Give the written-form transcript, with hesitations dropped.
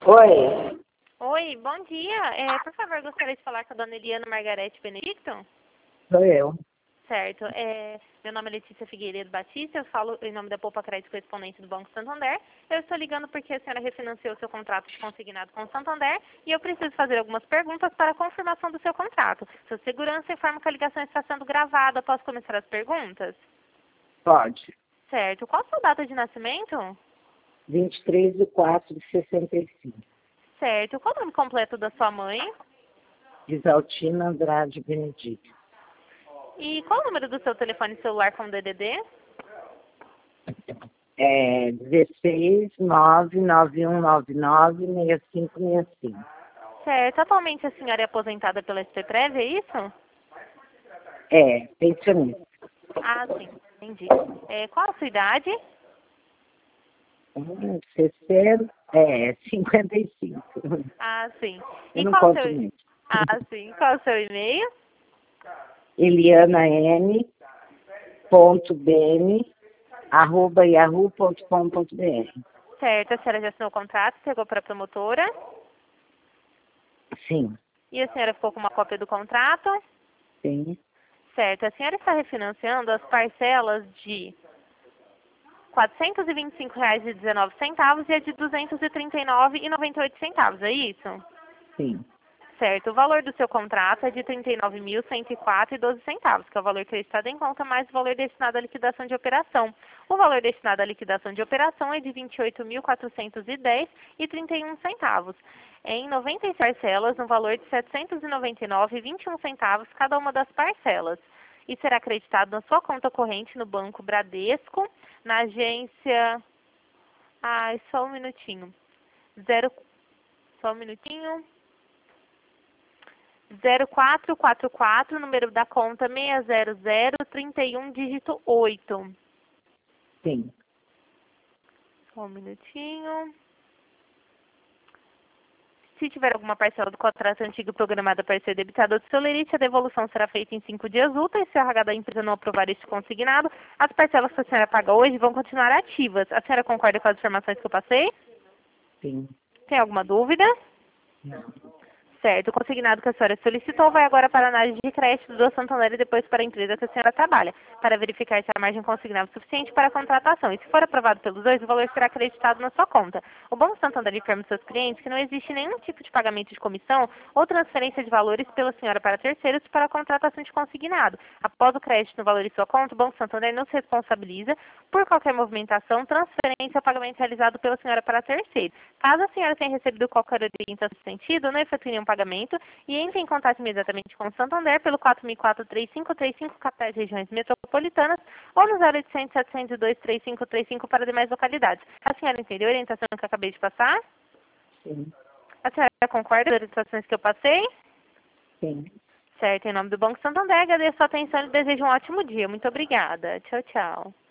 Oi, Oi, bom dia. Por favor, gostaria de falar com a dona Eliana Margarete Benedicto? sou eu. Certo. Meu nome é Letícia Figueiredo Batista, eu falo em nome da Poupa Crédito Correspondente do Banco Santander. Eu estou ligando porque a senhora refinanciou seu contrato de consignado com o Santander e eu preciso fazer algumas perguntas para a confirmação do seu contrato. Sua segurança informa que a ligação está sendo gravada. Posso começar as perguntas? Pode. Certo. Qual a sua data de nascimento? 23/4/65. Certo. Qual o nome completo da sua mãe? Isaltina Andrade Benedito. E qual o número do seu telefone celular com DDD? 16 991996565. Certo. Atualmente a senhora é aposentada pela SPPrev, é isso? Pensionista. Ah, sim. Entendi. Qual a sua idade? 60, 55. Ah, sim. Eu E não qual o conto seu... muito. Ah, sim. Qual o seu e-mail? elianaN.bn@yahoo.com.br. Certo. A senhora já assinou o contrato, chegou para a promotora. Sim, E a senhora ficou com uma cópia do contrato? sim, Certo. A senhora está refinanciando as parcelas de R$ 425,19 e a de R$ 239,98, é isso? sim, Certo. O valor do seu contrato é de R$ 39.104,12, que é o valor acreditado em conta, mais o valor destinado à liquidação de operação. O valor destinado à liquidação de operação é de R$ 28.410,31, em 96 parcelas, no valor de R$ 799,21 cada uma das parcelas. E será acreditado na sua conta corrente no Banco Bradesco, na agência... Ai, só um minutinho. Só um minutinho. 0444, número da conta 60031, dígito 8. sim. Só um minutinho. Se tiver alguma parcela do contrato antigo programada para ser debitada ou celerite, a devolução será feita em 5 dias úteis. Se o RH da empresa não aprovar este consignado, as parcelas que a senhora paga hoje vão continuar ativas. A senhora concorda com as informações que eu passei? Sim. Tem alguma dúvida? Não. Certo. O consignado que a senhora solicitou vai agora para a análise de crédito do Santander e depois para a empresa que a senhora trabalha, para verificar se a margem consignável é suficiente para a contratação. E se for aprovado pelos dois, o valor será acreditado na sua conta. O Banco Santander informa aos seus clientes que não existe nenhum tipo de pagamento de comissão ou transferência de valores pela senhora para terceiros para a contratação de consignado. Após o crédito no valor de sua conta, o Banco Santander não se responsabiliza por qualquer movimentação, transferência ou pagamento realizado pela senhora para terceiro. Caso a senhora tenha recebido qualquer orientação nesse sentido, não efetue nenhum pagamento e entre em contato imediatamente com o Santander pelo 4004-3535, capitais regiões metropolitanas, ou no 0800 702 3535 para demais localidades. A senhora entendeu a orientação que eu acabei de passar? Sim, A senhora concorda com as orientações que eu passei? sim. Certo, em nome do Banco Santander, agradeço a sua atenção e desejo um ótimo dia. Muito obrigada. Tchau, tchau.